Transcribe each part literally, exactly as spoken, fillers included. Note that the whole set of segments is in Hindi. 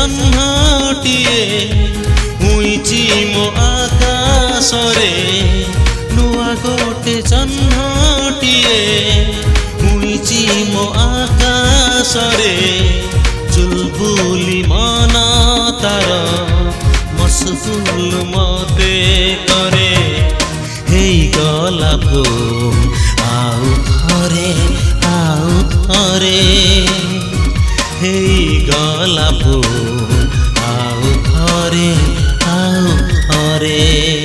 जह्नटिए उइची मो आकाशरे नुआ गोटे जह्नटिए उइची मो आकाशरे चुलबुली मन तार मसगुल मते करे हेई गला भूम आउ थरे आउ थरे हेई गला भूम आउ थरे आउ थरे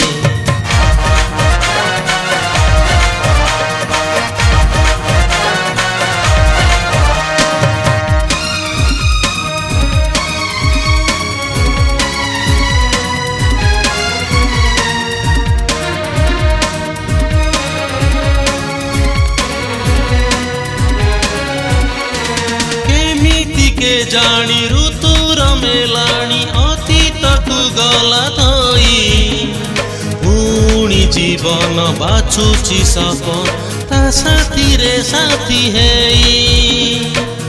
के जानी ऋतुर मेलाणी अतीत को गला धोई पुणी जीवन बाछुची सपन ता साथी रे साथी हेई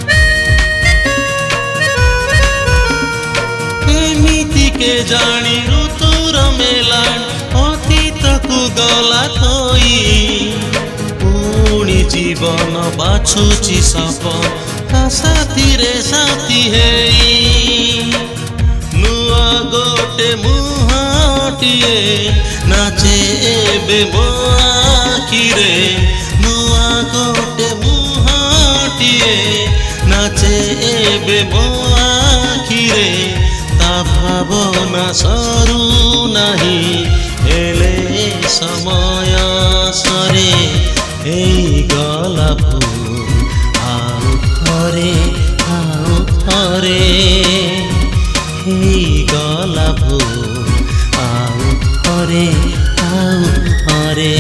केमिति के जानी ऋतुर मेलाणी अतीत को गला धोई पुणी जीवन बाछुची सपन ता साथी रे साथी हेई नुआ गोटे मुहाटिए नाचे एबे मो आखिरे नुआ गोटे मुहाटिए नाचे एबे मो आखिरे ता भावना सरू नाही हेले समय सरे हेई गला भूम आउ थरे आउ थरे हेई गला भूम आउ थरे आउ थरे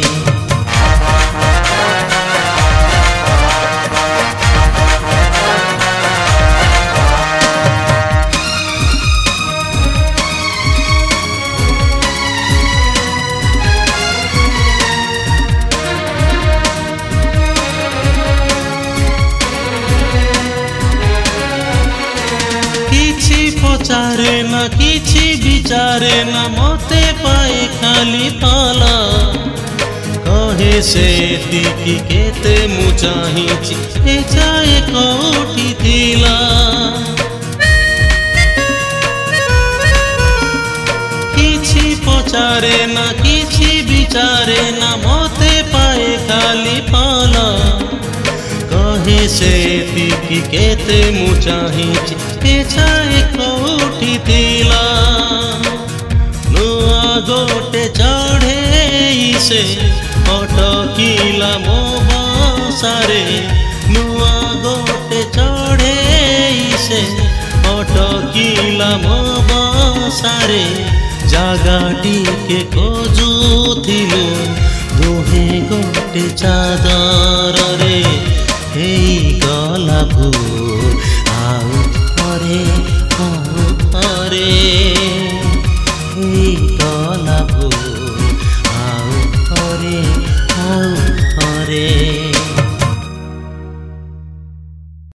पचारे ना किछि विचारे ना मते पाए खाली पाला कहे से दिकी केते मु चाहिछि ए जाए कोठी थिला किछि पचारे ना किछि विचारे ना मते पाए खाली पाला कहे से दिकी केते मु चाहिछि ए जाए कोठी थिला नुआ गोटे चढ़े से अटकिला मो बसारे नुआ गोटे चढ़े से अटकिला मो बसारे जागाटी के खोजुथिलु दुहे गोटे चादर रे हेई गला भूम